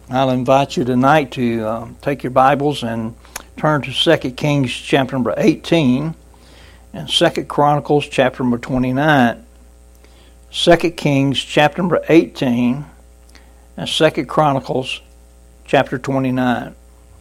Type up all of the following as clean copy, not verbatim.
I'll invite you tonight to take your Bibles and turn to 2 Kings chapter number 18 and 2 Chronicles chapter number 29. 2 Kings chapter number 18 and 2 Chronicles chapter 29.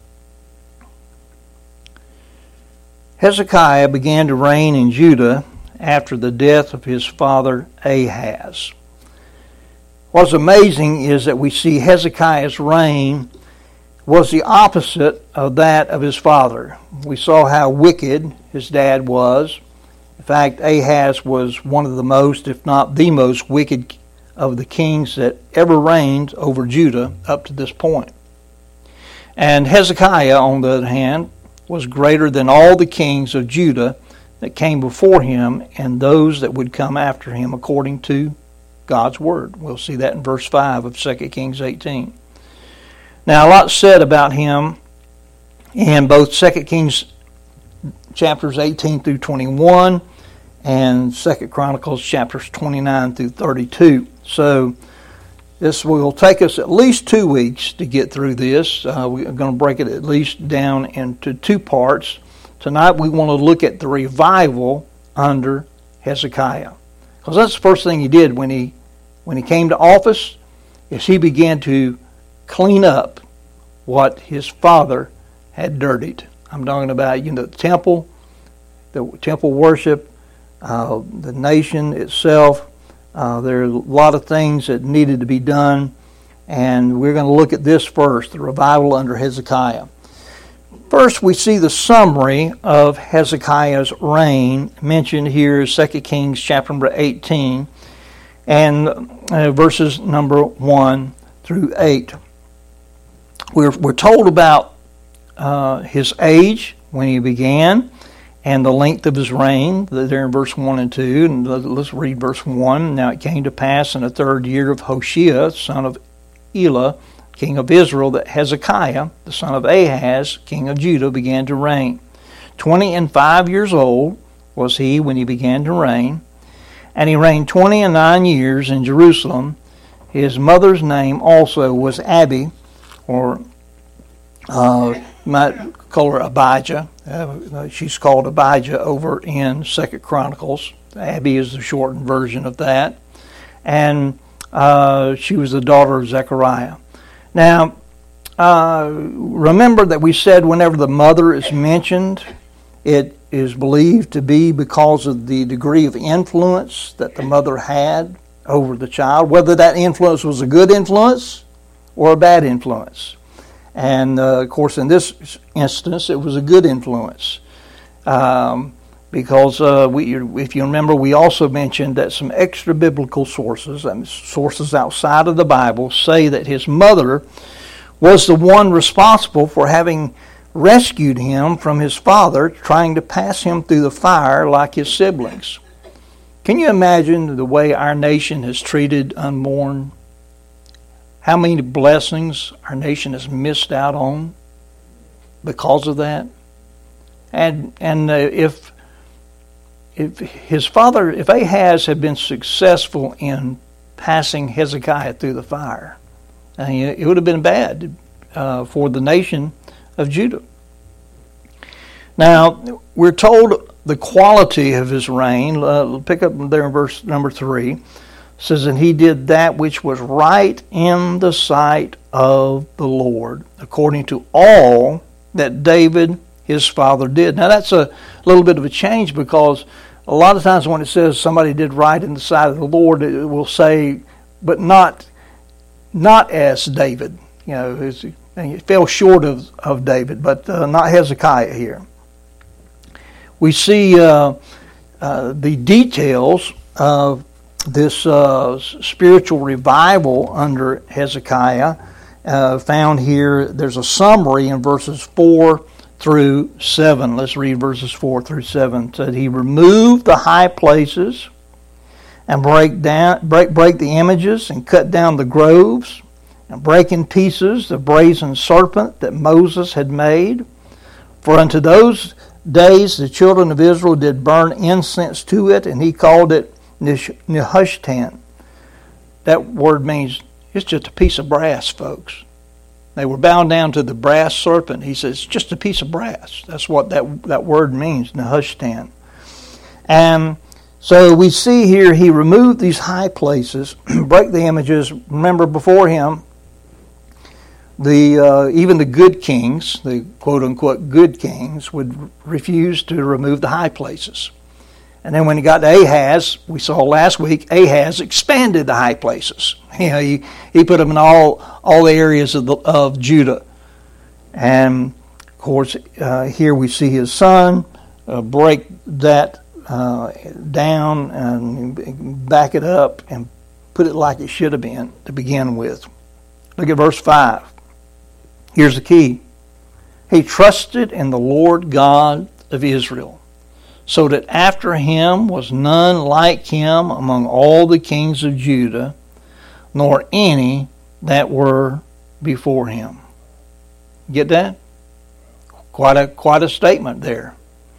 Hezekiah began to reign in Judah after the death of his father Ahaz. What's amazing is that we see Hezekiah's reign was the opposite of that of his father. We saw how wicked his dad was. In fact, Ahaz was one of the most, if not the most wicked of the kings that ever reigned over Judah up to this point. And Hezekiah, on the other hand, was greater than all the kings of Judah that came before him and those that would come after him according to God's Word. We'll see that in verse 5 of 2 Kings 18. Now, a lot said about him in both 2 Kings chapters 18 through 21 and 2 Chronicles chapters 29 through 32. So this will take us at least 2 weeks to get through this. We're going to break it at least down into two parts. Tonight we want to look at the revival under Hezekiah. Because that's the first thing he did when he came to office, is he began to clean up what his father had dirtied. I'm talking about, the temple worship, the nation itself. There are a lot of things that needed to be done, and we're going to look at this first, the revival under Hezekiah. First, we see the summary of Hezekiah's reign mentioned here in 2 Kings chapter number 18 and verses number 1 through 8. We're told about his age when he began and the length of his reign there in verse 1 and 2. And let's read verse 1. Now it came to pass in the 3rd year of Hoshea, son of Elah, king of Israel, that Hezekiah, the son of Ahaz, king of Judah, began to reign. 25 years old was he when he began to reign, and he reigned 29 years in Jerusalem. His mother's name also was Abi, or you might call her Abijah. She's called Abijah over in 2 Chronicles. Abi is the shortened version of that. And she was the daughter of Zechariah. Now, remember that we said whenever the mother is mentioned, it is believed to be because of the degree of influence that the mother had over the child, whether that influence was a good influence or a bad influence. And, of course, in this instance, it was a good influence. Because if you remember, we also mentioned that some extra biblical sources, sources outside of the Bible, say that his mother was the one responsible for having rescued him from his father, trying to pass him through the fire like his siblings. Can you imagine the way our nation has treated unborn? How many blessings our nation has missed out on because of that? And if Ahaz had been successful in passing Hezekiah through the fire, it would have been bad for the nation of Judah. Now, we're told the quality of his reign. Pick up there in verse number 3. It says, and he did that which was right in the sight of the Lord, according to all that David his father did. Now, that's a little bit of a change, because a lot of times when it says somebody did right in the sight of the Lord, it will say, but not as David. It fell short of David, but not Hezekiah here. We see the details of this spiritual revival under Hezekiah found here. There's a summary in verses 4 through 7. Let's read verses 4 through 7. It said, he removed the high places and break the images and cut down the groves and break in pieces the brazen serpent that Moses had made. For unto those days the children of Israel did burn incense to it, and he called it Nehushtan. That word means it's just a piece of brass, folks. They were bowing down to the brass serpent. He says, it's just a piece of brass. That's what that word means, Nehushtan. And so we see here he removed these high places, break the images. Remember, before him, even the good kings, the quote-unquote good kings, would refuse to remove the high places. And then when he got to Ahaz, we saw last week, Ahaz expanded the high places. He put them in all the areas of Judah. And, of course, here we see his son break that down and back it up and put it like it should have been to begin with. Look at verse 5. Here's the key. He trusted in the Lord God of Israel, so that after him was none like him among all the kings of Judah, nor any that were before him. Get that? Quite a statement there.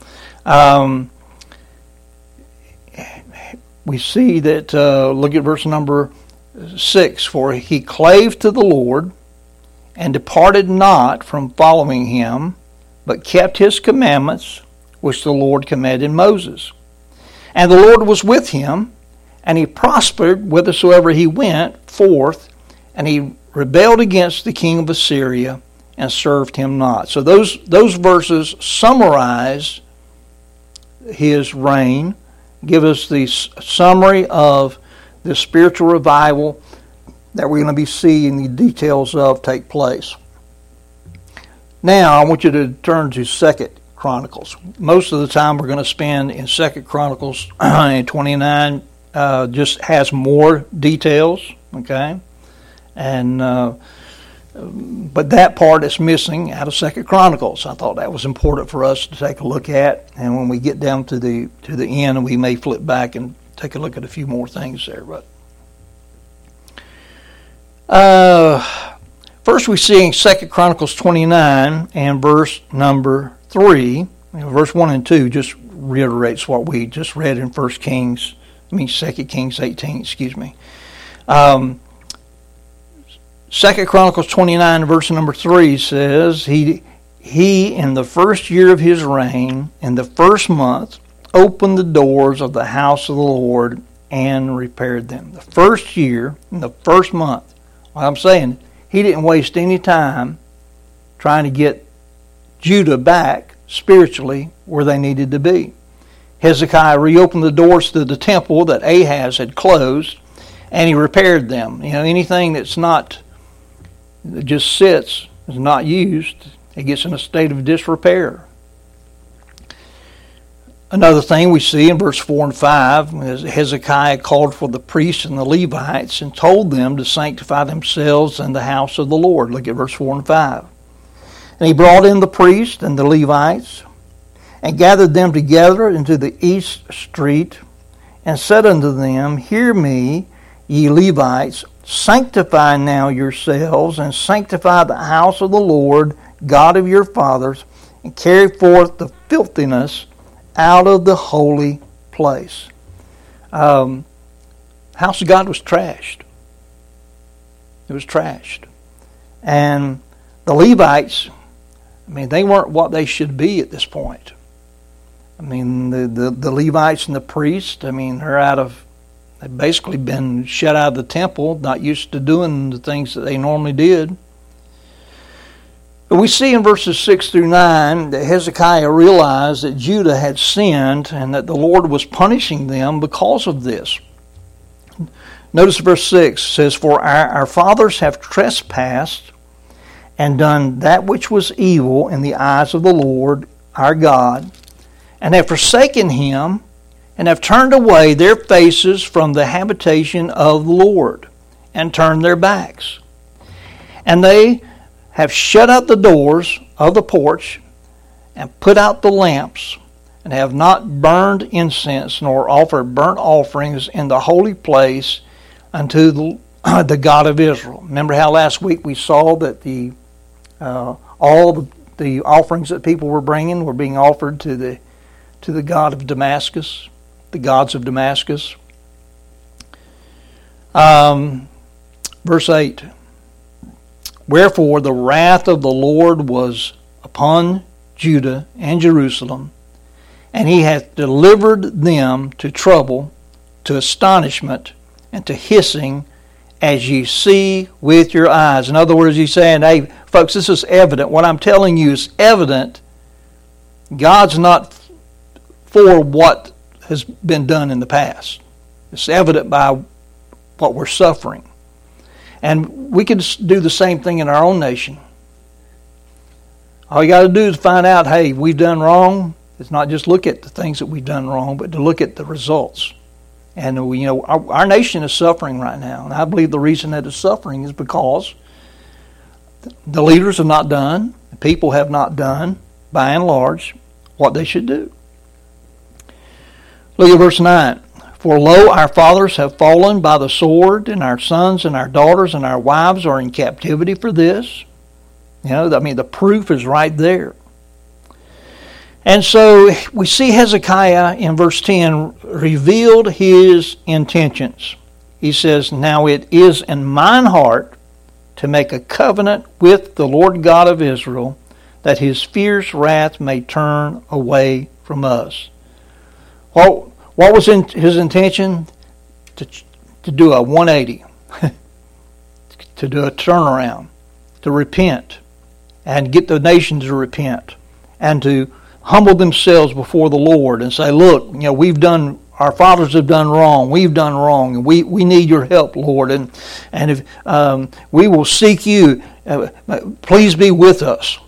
We see that, look at verse number 6, for he clave to the Lord, and departed not from following him, but kept his commandments, which the Lord commanded Moses. And the Lord was with him, and he prospered whithersoever he went forth, and he rebelled against the king of Assyria, and served him not. So those verses summarize his reign, give us the summary of the spiritual revival that we're going to be seeing the details of take place. Now, I want you to turn to 2 Chronicles. Most of the time we're going to spend in 2 Chronicles and 29 just has more details, okay? And but that part is missing out of 2 Chronicles. I thought that was important for us to take a look at, and when we get down to the end, we may flip back and take a look at a few more things there. But first we see in 2 Chronicles 29 and verse number 3, verse 1 and 2 just reiterates what we just read in 2 Kings 18, excuse me. 2 Chronicles 29 verse number 3 says, He in the first year of his reign, in the first month, opened the doors of the house of the Lord and repaired them. The first year, in the first month. What I'm saying, he didn't waste any time trying to get Judah back spiritually where they needed to be. Hezekiah reopened the doors to the temple that Ahaz had closed, and he repaired them. Anything that's not, that just sits, is not used, it gets in a state of disrepair. Another thing we see in verse 4 and 5 is Hezekiah called for the priests and the Levites and told them to sanctify themselves in the house of the Lord. Look at verse 4 and 5. And he brought in the priests and the Levites and gathered them together into the east street and said unto them, Hear me, ye Levites, sanctify now yourselves and sanctify the house of the Lord, God of your fathers, and carry forth the filthiness out of the holy place. House of God was trashed. It was trashed. And the Levites, they weren't what they should be at this point. The Levites and the priests, they've basically been shut out of the temple, not used to doing the things that they normally did. But we see in verses 6 through 9 that Hezekiah realized that Judah had sinned and that the Lord was punishing them because of this. Notice verse 6 says, For our fathers have trespassed and done that which was evil in the eyes of the Lord our God, and have forsaken him, and have turned away their faces from the habitation of the Lord, and turned their backs. And they have shut out the doors of the porch, and put out the lamps, and have not burned incense, nor offered burnt offerings in the holy place unto the God of Israel. Remember how last week we saw that all the offerings that people were bringing were being offered to the God of Damascus, the gods of Damascus. Verse 8. Wherefore the wrath of the Lord was upon Judah and Jerusalem, and he hath delivered them to trouble, to astonishment, and to hissing, as ye see with your eyes. In other words, he's saying, hey, folks, this is evident. What I'm telling you is evident. God's not for what has been done in the past. It's evident by what we're suffering. And we could do the same thing in our own nation. All you got to do is find out, hey, we've done wrong. It's not just look at the things that we've done wrong, but to look at the results. And our nation is suffering right now. And I believe the reason that it's suffering is because the leaders have not done, the people have not done, by and large, what they should do. Look at verse 9. For lo, our fathers have fallen by the sword, and our sons and our daughters and our wives are in captivity for this. The proof is right there. And so we see Hezekiah in verse 10 revealed his intentions. He says, now it is in mine heart to make a covenant with the Lord God of Israel, that his fierce wrath may turn away from us. What was his intention? To do a 180, to do a turnaround, to repent, and get the nation to repent, and to humble themselves before the Lord and say, look, our fathers have done wrong, we've done wrong, and we need your help, Lord, and if we will seek you, please be with us.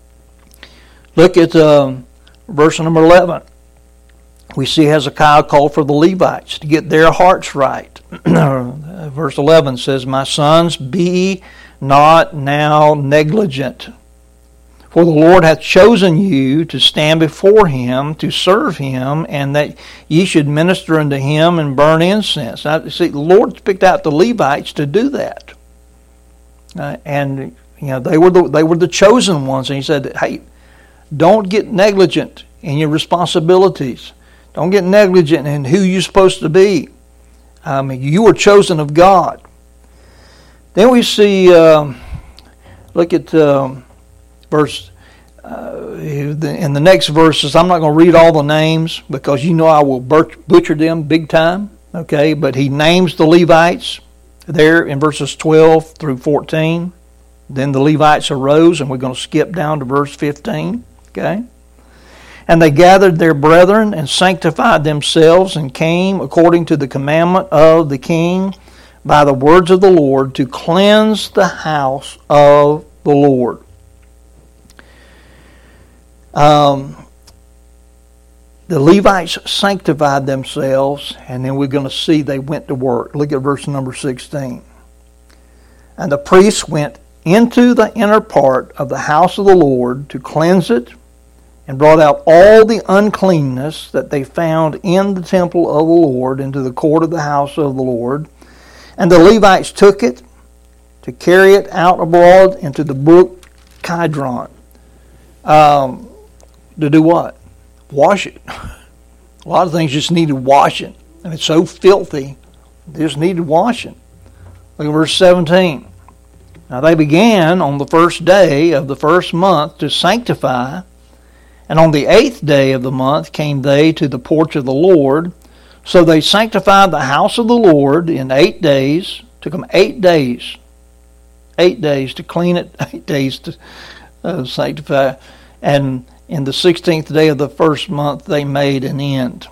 Look at verse number 11. We see Hezekiah called for the Levites to get their hearts right. Verse 11 says, my sons, be not now negligent, for the Lord hath chosen you to stand before him, to serve him, and that ye should minister unto him and burn incense. Now, see, the Lord picked out the Levites to do that. They were the chosen ones. And he said, hey, don't get negligent in your responsibilities. Don't get negligent in who you're supposed to be. You were chosen of God. Then we see, look at verse, in the next verses, I'm not going to read all the names because I will butcher them big time. Okay, but he names the Levites there in verses 12 through 14. Then the Levites arose, and we're going to skip down to verse 15. Okay. And they gathered their brethren and sanctified themselves and came according to the commandment of the king by the words of the Lord to cleanse the house of the Lord. The Levites sanctified themselves, and then we're going to see they went to work. Look at verse number 16. And the priests went into the inner part of the house of the Lord to cleanse it, and brought out all the uncleanness that they found in the temple of the Lord into the court of the house of the Lord. And the Levites took it to carry it out abroad into the brook Kidron. To do what? Wash it. A lot of things just needed washing. And it's so filthy, they just needed washing. Look at verse 17. Now they began on the first day of the first month to sanctify, and on the 8th day of the month came they to the porch of the Lord. So they sanctified the house of the Lord in 8 days. Took them 8 days. 8 days to clean it, 8 days to sanctify. And in the 16th day of the first month they made an end.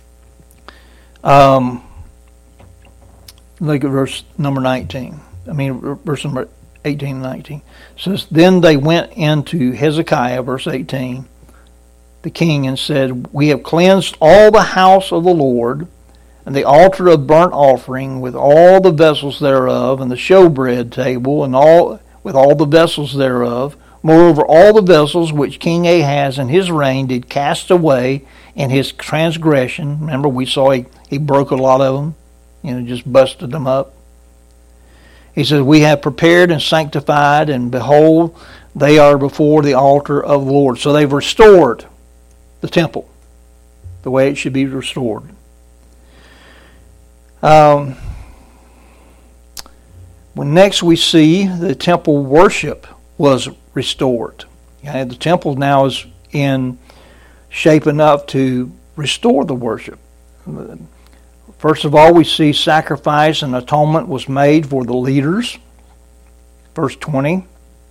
Look at verse number 19. Verse number 18 and 19. It says, then they went into Hezekiah, verse 18, the king, and said, we have cleansed all the house of the Lord, and the altar of burnt offering with all the vessels thereof, and the showbread table, and with all the vessels thereof. Moreover, all the vessels which King Ahaz in his reign did cast away in his transgression. Remember, we saw he broke a lot of them, just busted them up. He says, we have prepared and sanctified, and behold, they are before the altar of the Lord. So they've restored the temple the way it should be restored. When next we see the temple worship was restored. And the temple now is in shape enough to restore the worship. First of all, we see sacrifice and atonement was made for the leaders. Verse 20.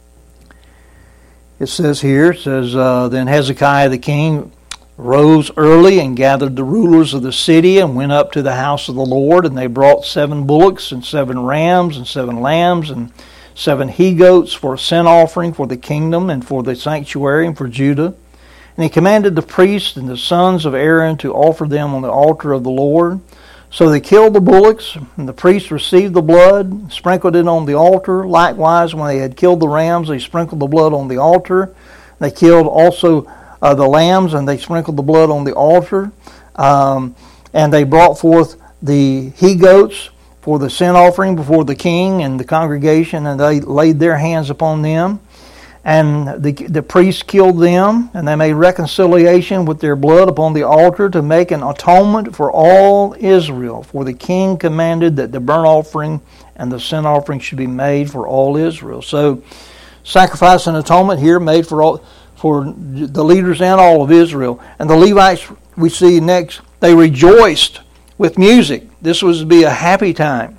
It says here, then Hezekiah the king rose early and gathered the rulers of the city and went up to the house of the Lord, and they brought 7 bullocks and 7 rams and 7 lambs and 7 he-goats for a sin offering for the kingdom and for the sanctuary and for Judah. And he commanded the priests and the sons of Aaron to offer them on the altar of the Lord. So they killed the bullocks, and the priests received the blood, sprinkled it on the altar. Likewise, when they had killed the rams, they sprinkled the blood on the altar. They killed also the lambs, and they sprinkled the blood on the altar. And they brought forth the he-goats for the sin offering before the king and the congregation, and they laid their hands upon them. And the priests killed them, and they made reconciliation with their blood upon the altar to make an atonement for all Israel. For the king commanded that the burnt offering and the sin offering should be made for all Israel. So, sacrifice and atonement here made for the leaders and all of Israel. And the Levites, we see next, they rejoiced with music. This was to be a happy time.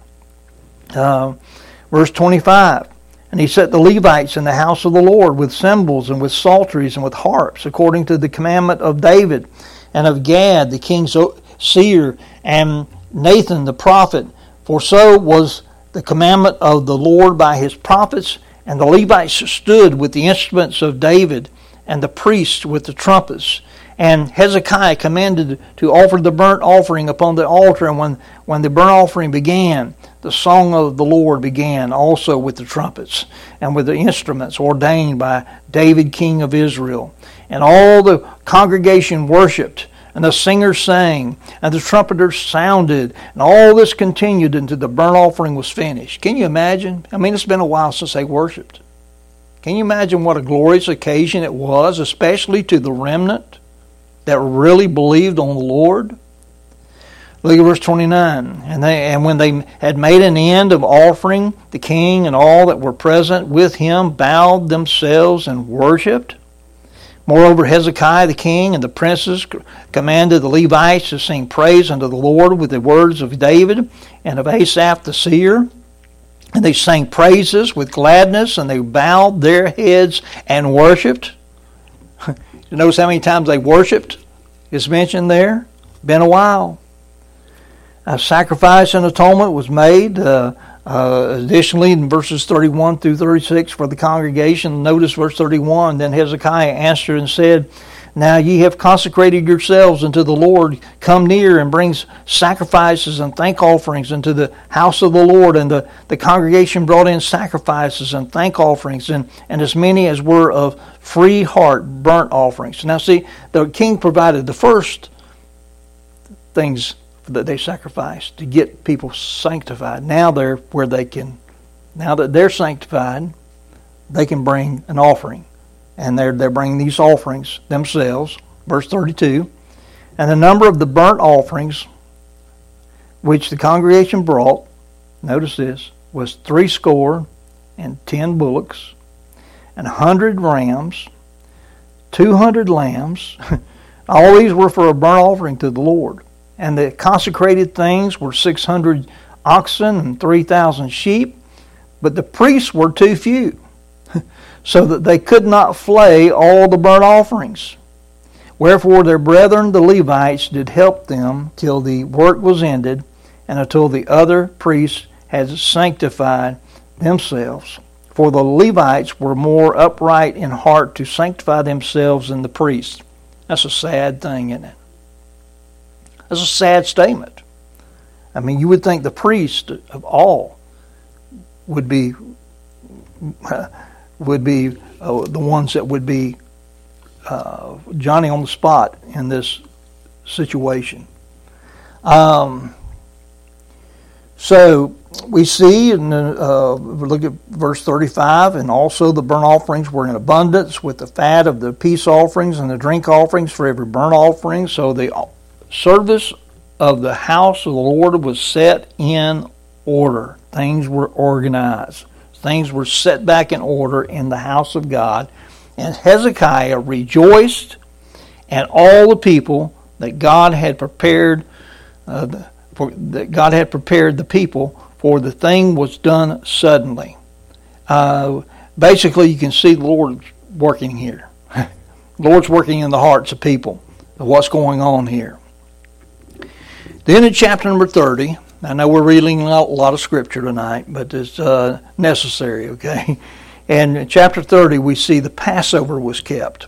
Verse 25. And he set the Levites in the house of the Lord with cymbals and with psalteries and with harps, according to the commandment of David and of Gad, the king's seer, and Nathan the prophet. For so was the commandment of the Lord by his prophets. And the Levites stood with the instruments of David, and the priests with the trumpets. And Hezekiah commanded to offer the burnt offering upon the altar. And when the burnt offering began, the song of the Lord began also with the trumpets and with the instruments ordained by David, king of Israel. And all the congregation worshipped, and the singers sang, and the trumpeters sounded, and all this continued until the burnt offering was finished. Can you imagine? I mean, it's been a while since they worshipped. Can you imagine what a glorious occasion it was, especially to the remnant that really believed on the Lord? Look at verse 29. And when they had made an end of offering, the king and all that were present with him bowed themselves and worshipped. Moreover, Hezekiah the king and the princes commanded the Levites to sing praise unto the Lord with the words of David and of Asaph the seer. And they sang praises with gladness, and they bowed their heads and worshipped. You notice how many times they worshipped is mentioned there? Been a while. A sacrifice and atonement was made. Additionally, in verses 31 through 36 for the congregation, notice verse 31, Then Hezekiah answered and said, Now ye have consecrated yourselves unto the Lord. Come near and bring sacrifices and thank offerings into the house of the Lord. And the congregation brought in sacrifices and thank offerings, and as many as were of free heart burnt offerings. Now see, the king provided the first things that they sacrificed to get people sanctified. Now they're where they can, now that they're sanctified, they can bring an offering. And they're bringing these offerings themselves. Verse 32. And the number of the burnt offerings which the congregation brought, notice this, was 70 bullocks, and 100 rams, 200 lambs. All these were for a burnt offering to the Lord. And the consecrated things were 600 oxen and 3,000 sheep. But the priests were too few, so that they could not flay all the burnt offerings. Wherefore their brethren the Levites did help them till the work was ended, and until the other priests had sanctified themselves. For the Levites were more upright in heart to sanctify themselves than the priests. That's a sad thing, isn't it? That's a sad statement. I mean, you would think the priest of all would be the ones that would be Johnny on the spot in this situation. So we see, and look at verse 35, and also the burnt offerings were in abundance with the fat of the peace offerings and the drink offerings for every burnt offering. So the service of the house of the Lord was set in order. Things were organized. Things were set back in order in the house of God. And Hezekiah rejoiced, and all the people that God had prepared, the people, for the thing was done suddenly. Basically, you can see the Lord working here. The Lord's working in the hearts of people of what's going on here. Then in chapter number 30, I know we're reading a lot of scripture tonight, but it's necessary, okay? And in chapter 30, we see the Passover was kept.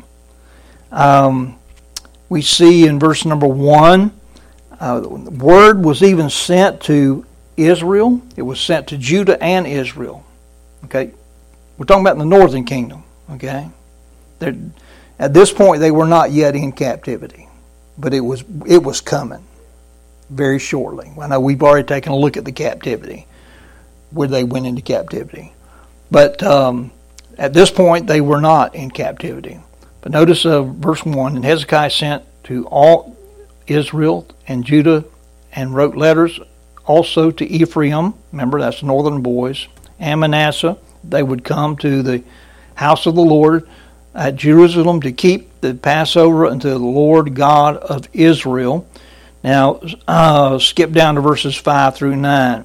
We see in verse number 1, word was even sent to Israel. It was sent to Judah and Israel. Okay? We're talking about the northern kingdom, okay? At this point, they were not yet in captivity, but it was coming very shortly. I know we've already taken a look at the captivity, where they went into captivity. But at this point, they were not in captivity. But notice verse 1, and Hezekiah sent to all Israel and Judah and wrote letters also to Ephraim, remember that's the northern boys, and Manasseh. They would come to the house of the Lord at Jerusalem to keep the Passover unto the Lord God of Israel. Now, skip down to verses 5 through 9.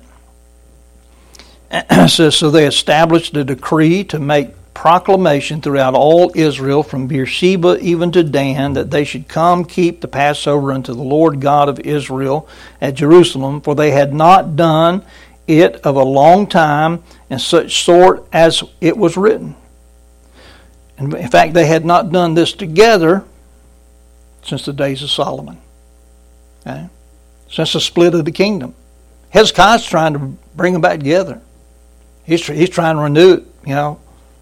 It says, so they established a decree to make proclamation throughout all Israel, from Beersheba even to Dan, that they should come keep the Passover unto the Lord God of Israel at Jerusalem, for they had not done it of a long time in such sort as it was written. And in fact, they had not done this together since the days of Solomon. Okay? Since the split of the kingdom. Hezekiah's trying to bring them back together. He's trying to renew it, you know.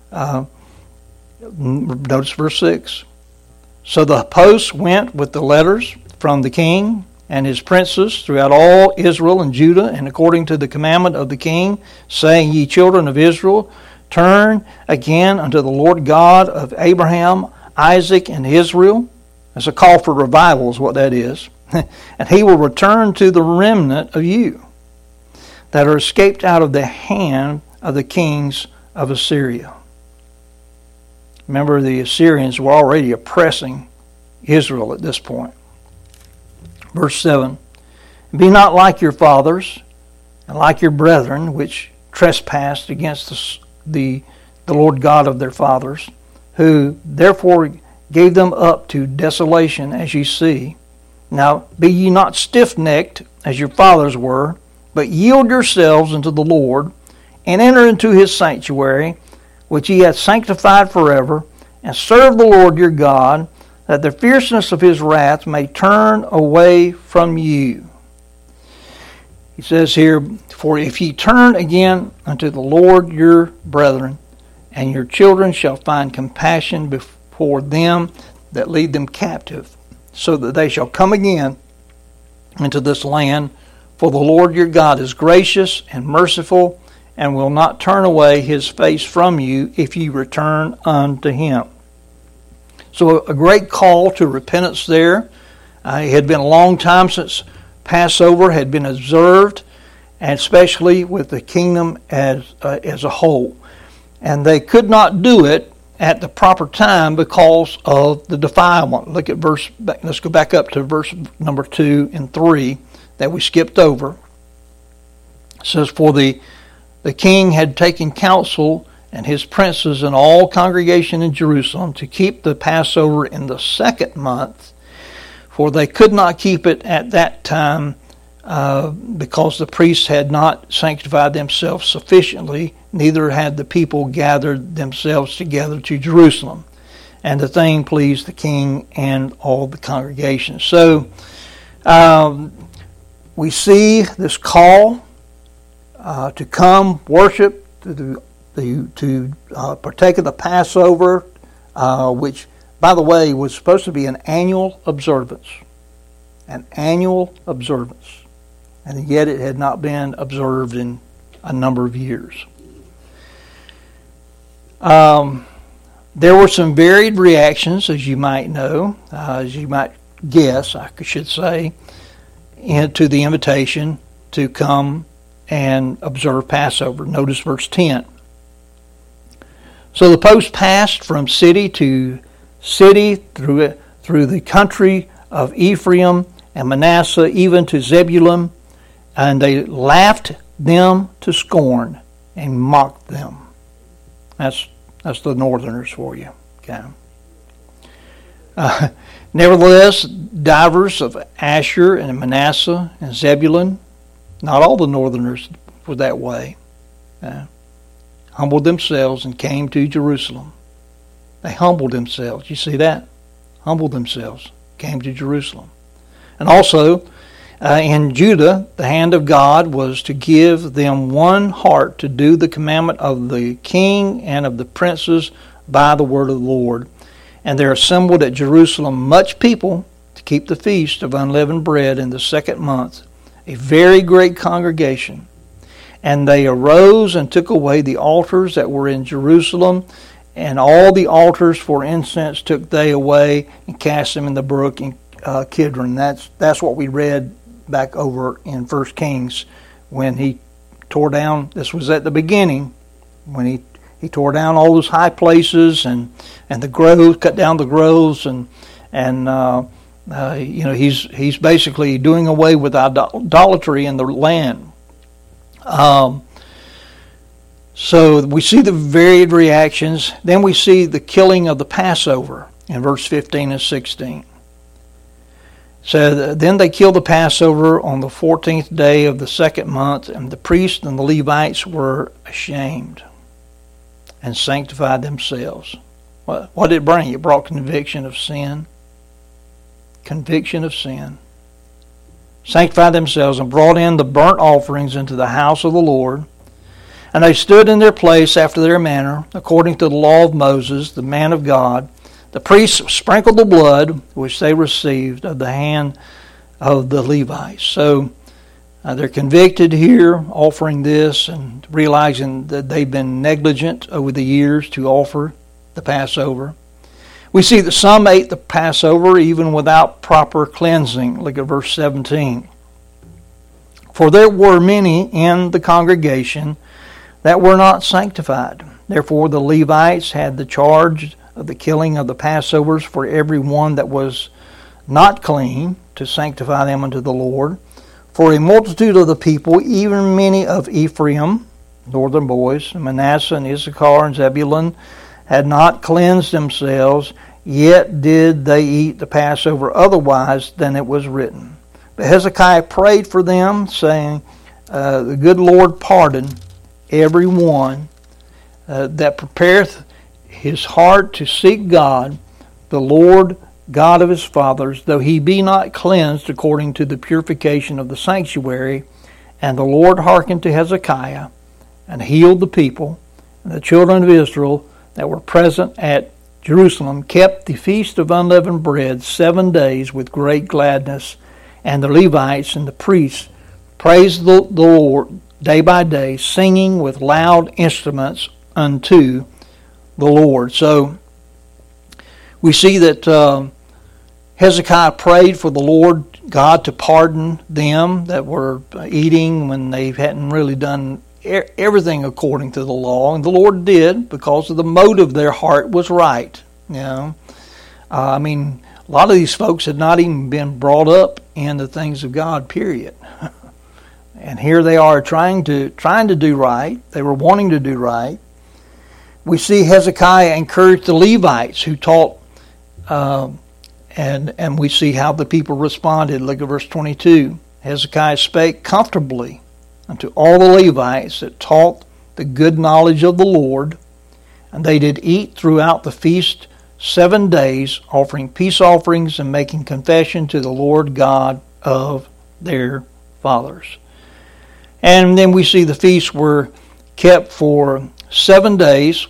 Notice verse 6. So the posts went with the letters from the king and his princes throughout all Israel and Judah, and according to the commandment of the king, saying, ye children of Israel, turn again unto the Lord God of Abraham, Isaac, and Israel. That's a call for revival is what that is. And he will return to the remnant of you that are escaped out of the hand of the kings of Assyria. Remember, the Assyrians were already oppressing Israel at this point. Verse 7, be not like your fathers and like your brethren, which trespassed against the Lord God of their fathers, who therefore gave them up to desolation, as ye see. Now be ye not stiff-necked, as your fathers were, but yield yourselves unto the Lord, and enter into his sanctuary, which he hath sanctified forever, and serve the Lord your God, that the fierceness of his wrath may turn away from you. He says here, for if ye turn again unto the Lord your brethren, and your children shall find compassion before them that lead them captive, so that they shall come again into this land, for the Lord your God is gracious and merciful, and will not turn away his face from you if ye return unto him. So a great call to repentance there. It had been a long time since Passover had been observed, and especially with the kingdom as a whole. And they could not do it at the proper time because of the defilement. Let's go back up to verse number 2 and 3 that we skipped over. It says, for the king had taken counsel, and his princes and all congregation in Jerusalem, to keep the Passover in the 2nd month, for they could not keep it at that time because the priests had not sanctified themselves sufficiently, neither had the people gathered themselves together to Jerusalem. And the thing pleased the king and all the congregation. So we see this call to come worship, to partake of the Passover, which, by the way, was supposed to be an annual observance. An annual observance. And yet it had not been observed in a number of years. There were some varied reactions, as you might know, as you might guess, I should say, to the invitation to come and observe Passover. Notice verse 10. So the post passed from city to city through the country of Ephraim and Manasseh, even to Zebulun, and they laughed them to scorn and mocked them. That's the northerners for you. Okay. Nevertheless, divers of Asher and Manasseh and Zebulun, not all the northerners were that way, humbled themselves and came to Jerusalem. They humbled themselves. You see that? Humbled themselves, came to Jerusalem. And also, in Judah, the hand of God was to give them one heart to do the commandment of the king and of the princes by the word of the Lord. And there assembled at Jerusalem much people to keep the feast of unleavened bread in the second month, a very great congregation. And they arose and took away the altars that were in Jerusalem, and all the altars for incense took they away and cast them in the brook in Kidron. That's what we read back over in 1 Kings when he tore down. This was at the beginning when he tore down all those high places and the groves, cut down the groves, and he's basically doing away with idolatry in the land. So we see the varied reactions. Then we see the killing of the Passover in verse 15 and 16. So then they killed the Passover on the 14th day of the second month, and the priests and the Levites were ashamed and sanctified themselves. What did it bring? It brought conviction of sin. Conviction of sin. Sanctified themselves and brought in the burnt offerings into the house of the Lord. And they stood in their place after their manner, according to the law of Moses, the man of God. The priests sprinkled the blood, which they received of the hand of the Levites. So they're convicted here, offering this and realizing that they've been negligent over the years to offer the Passover. We see that some ate the Passover even without proper cleansing. Look at verse 17. For there were many in the congregation that were not sanctified. Therefore the Levites had the charge of the killing of the Passovers for every one that was not clean, to sanctify them unto the Lord. For a multitude of the people, even many of Ephraim, northern boys, Manasseh and Issachar and Zebulun, had not cleansed themselves, yet did they eat the Passover otherwise than it was written. But Hezekiah prayed for them, saying, the good Lord pardon every one that prepareth his heart to seek God, the Lord God of his fathers, though he be not cleansed according to the purification of the sanctuary. And the Lord hearkened to Hezekiah, and healed the people. And the children of Israel that were present at Jerusalem kept the feast of unleavened bread 7 days with great gladness. And the Levites and the priests praised the Lord day by day, singing with loud instruments unto the Lord. So we see that Hezekiah prayed for the Lord God to pardon them that were eating when they hadn't really done everything according to the law, and the Lord did, because of the motive. Their heart was right. A lot of these folks had not even been brought up in the things of God, period. And here they are trying to do right. They were wanting to do right. We see Hezekiah encourage the Levites who taught, and we see how the people responded. Look at verse 22. Hezekiah spake comfortably unto all the Levites that taught the good knowledge of the Lord, and they did eat throughout the feast 7 days, offering peace offerings and making confession to the Lord God of their fathers. And then we see the feasts were kept for 7 days,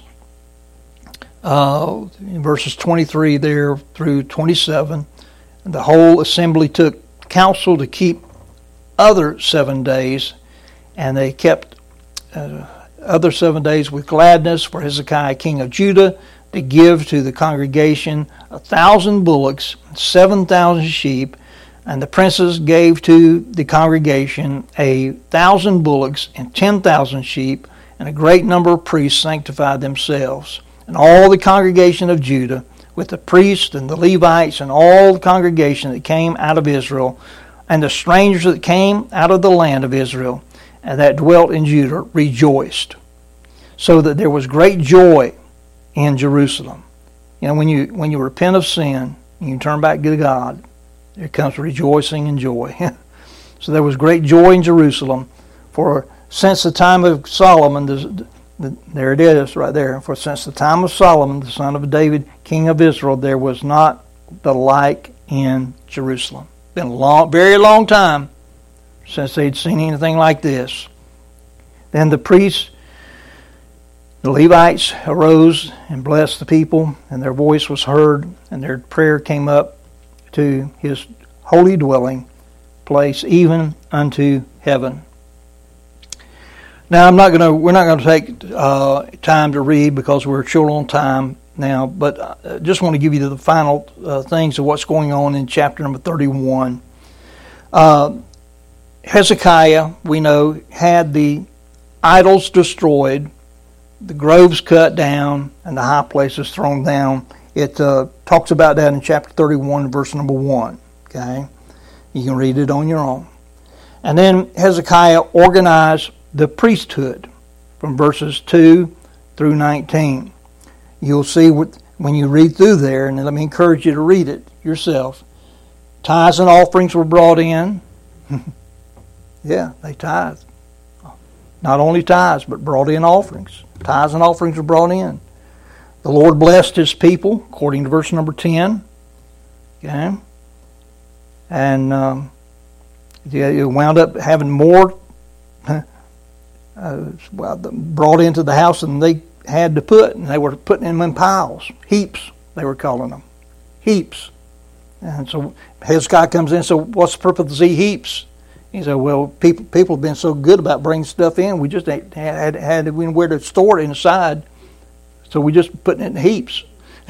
in verses 23 there through 27. And the whole assembly took counsel to keep other 7 days, and they kept other 7 days with gladness for Hezekiah king of Judah to give to the congregation 1,000 bullocks, 7,000 sheep, And the princes gave to the congregation 1,000 bullocks and 10,000 sheep, and a great number of priests sanctified themselves. And all the congregation of Judah, with the priests and the Levites and all the congregation that came out of Israel, and the strangers that came out of the land of Israel, and that dwelt in Judah, rejoiced. So that there was great joy in Jerusalem. You know, when you repent of sin and you turn back to God, there comes rejoicing and joy. So there was great joy in Jerusalem, for since the time of Solomon, there it is right there, for since the time of Solomon, the son of David, king of Israel, there was not the like in Jerusalem. Been a long, very long time since they'd seen anything like this. Then the priests, the Levites, arose and blessed the people, and their voice was heard, and their prayer came up to his holy dwelling place, even unto heaven. Now we're not going to take time to read because we're short on time now, but I just want to give you the final things of what's going on in chapter number 31. Hezekiah, we know, had the idols destroyed, the groves cut down, and the high places thrown down. It talks about that in chapter 31, verse number 1. Okay, you can read it on your own. And then Hezekiah organized the priesthood from verses 2 through 19. You'll see when you read through there, and let me encourage you to read it yourself. Tithes and offerings were brought in. Yeah, they tithed. Not only tithes, but brought in offerings. Tithes and offerings were brought in. The Lord blessed His people, according to verse number 10. Okay? And you wound up having more brought into the house than they had to put, and they were putting them in piles, heaps, they were calling them. Heaps. And so Hezekiah comes in and says, what's the purpose of these heaps? He said, well, people have been so good about bringing stuff in, we just had anywhere to store it inside, so we just put it in heaps.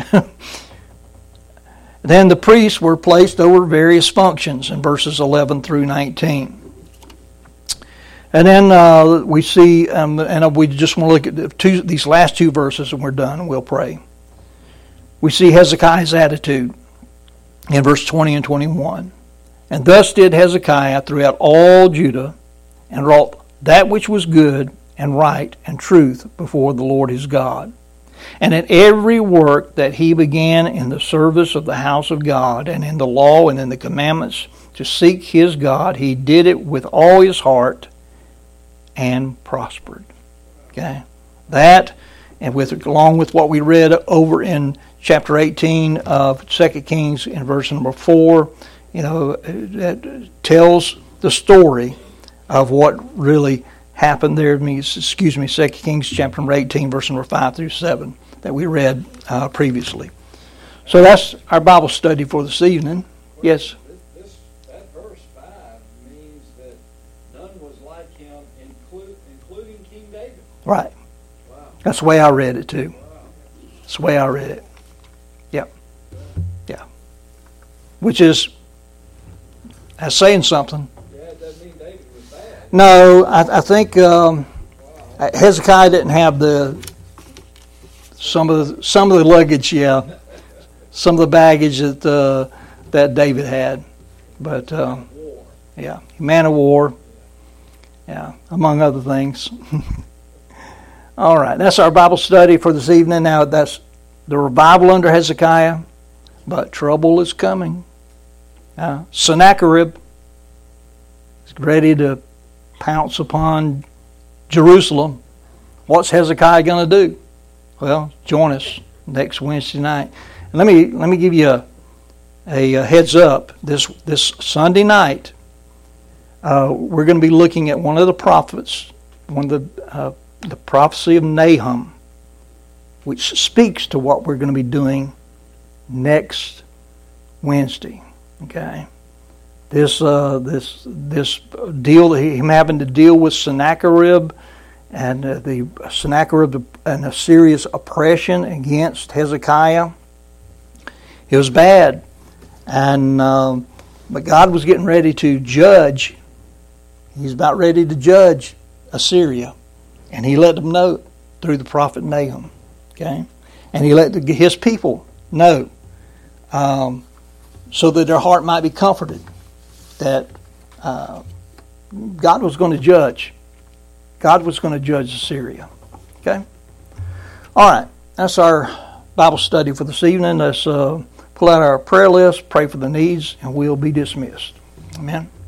Then the priests were placed over various functions in verses 11 through 19. And then we see, and we just want to look at these last two verses and we're done and we'll pray. We see Hezekiah's attitude in verse 20 and 21. And thus did Hezekiah throughout all Judah, and wrought that which was good and right and truth before the Lord his God. And in every work that he began in the service of the house of God, and in the law and in the commandments to seek his God, he did it with all his heart and prospered. Okay? That, and along with what we read over in chapter 18 of 2 Kings in verse number 4, that tells the story of what really happened there. 2 Kings chapter number 18, verse number 5 through 7 that we read previously. So that's our Bible study for this evening. Yes? That verse 5 means that none was like him, including King David. Right. Wow. That's the way I read it too. Wow. That's the way I read it. Yep. Yeah. Which is, that's saying something. Yeah, it doesn't mean David was bad. No, I think Hezekiah didn't have some of the luggage, yeah, some of the baggage that David had, but yeah, man of war, yeah, among other things. All right, that's our Bible study for this evening. Now that's the revival under Hezekiah, but trouble is coming. Sennacherib is ready to pounce upon Jerusalem. What's Hezekiah going to do? Well, join us next Wednesday night. And let me give you a heads up. This Sunday night, we're going to be looking at one of the prophets, the prophecy of Nahum, which speaks to what we're going to be doing next Wednesday. Okay, this deal, him having to deal with Sennacherib, and the Sennacherib and Assyria's oppression against Hezekiah. It was bad, and But God was getting ready to judge. He's about ready to judge Assyria. And he let them know through the prophet Nahum. Okay? And he let his people know so that their heart might be comforted that God was going to judge. God was going to judge Assyria. Okay? All right. That's our Bible study for this evening. Let's pull out our prayer list, pray for the needs, and we'll be dismissed. Amen.